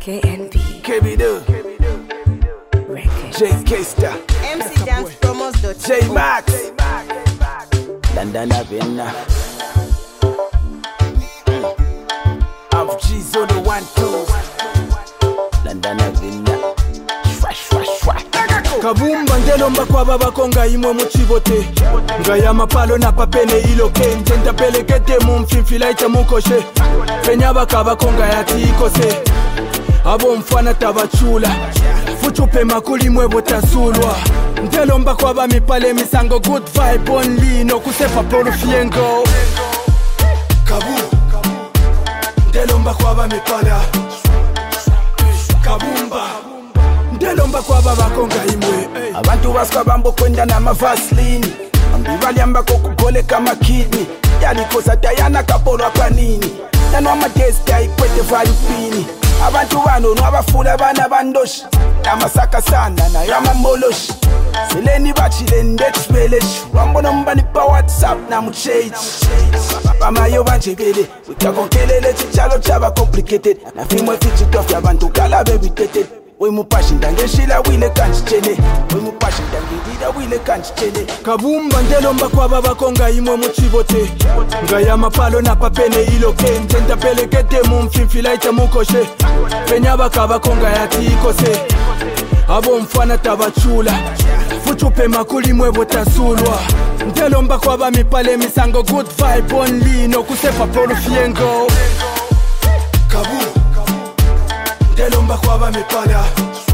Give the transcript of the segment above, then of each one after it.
KNB KBD JK Star MC Dance Promos. J Max Dandana Vinna Of G's on the 1-2 Dandana Vinna Kabumba ndelomba kwa baba konga imwe muchibote Ngaya mapalo na papene iloke Ntenta pelekete mumfimfila ita mukoshe Penyaba kaba konga yati ikose Abo mfana tabachula Fuchupe makuli mwebo tasulwa Ndelomba kwa ba mipale misango Good vibe only no kusepa polo fiengo Kabu Ndelomba kwa ba mipala Kabumba Ndelomba kwa baba konga imwe Abantu baskwa bambo kwenda na mavaslini Ambivali ambako kukole kama kidney Yalikosa tayana kapolo panini Nanwa madesti ya ikwete valupini Abantu bano nwabafula bana bandoshi Namasaka sana na yama moloshi Seleni bachile ndetubeleshi Wambona mbani pa WhatsApp na mcheji Bamayo banjebele Wikakonkelele chichalo chaba complicated Na fimwe fichitof ya bantu kala baby teted We mupashi ndange shila wile kanchichene We mupashi ndange dida wile kanchichene Kabumba ndelomba kwa baba konga imwe muchibote Ngaya mapalo na papene iloke Ntenta pelekete mumfimfila ita mukoshe Penyaba kaba konga yati ikose Abo mfana tabachula Fuchupe makuli mwebo tasulwa Ndelomba kwa ba mipale misango Good vibe only no kusepa polo fiengo Kabu Ndelomba kwa ba mipala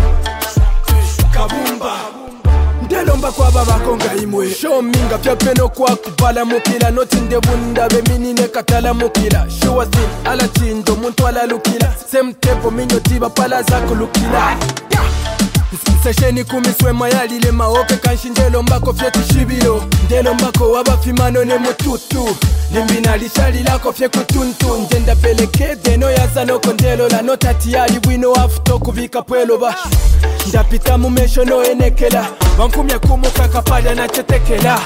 Kabumba Ndelomba kwa baba konga imwe Show minga pya peno kwa kubala mukila Noti ndebunda beminine katala mukila Show was in ala chindo muntu ala lukila Same tempo minyo tiba pala zako lukila Sesheni kumiswe mayalile maoke kanshi ndelombako fye tushibilo Ndelombako wabafimano ne mututu Limbina lishali lako fye kutuntu Njenda peleke deno yaza noko ndelola Notati yali wino afuto kuvika pwelo ba Ndapita mumesho no enekela Bankumya kumuka kapada na chetekela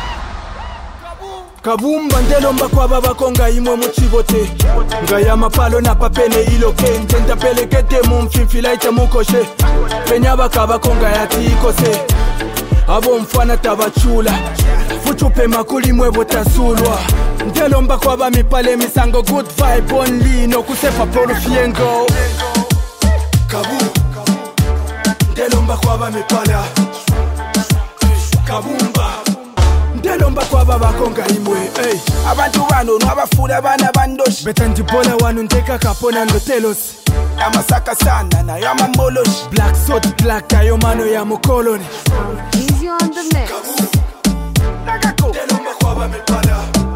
Kabumba ndelomba kwa baba konga imwe muchibote Ngaya mapalo na papene iloke Ntenta pelekete mumfimfila ita mukoshe Penyaba kaba konga yati ikose Abo mfana tabachula Fuchupe makuli mwebo tasulwa Ndelomba kwa ba mipale misango Good vibe only no kusepa polo fiengo Kabu Ndelomba kwa ba mipala Kabumba Ndelomba kwa baba konga imwe hey. Abantu bano nwabafula bana bandoshi Beta njibola wanu nteka kapona ndotelosi Namasaka sana na yama moloshi Black sort black ayo mano ya mukoloni Easy on the mix. Ndelomba kwa baba mipala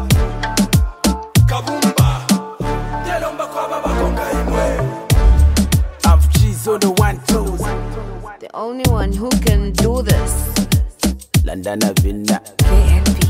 Kabumba Ndelomba kwa baba konga imwe Of G's on the 1-2 The only one who can do this. Landana Vinna KNB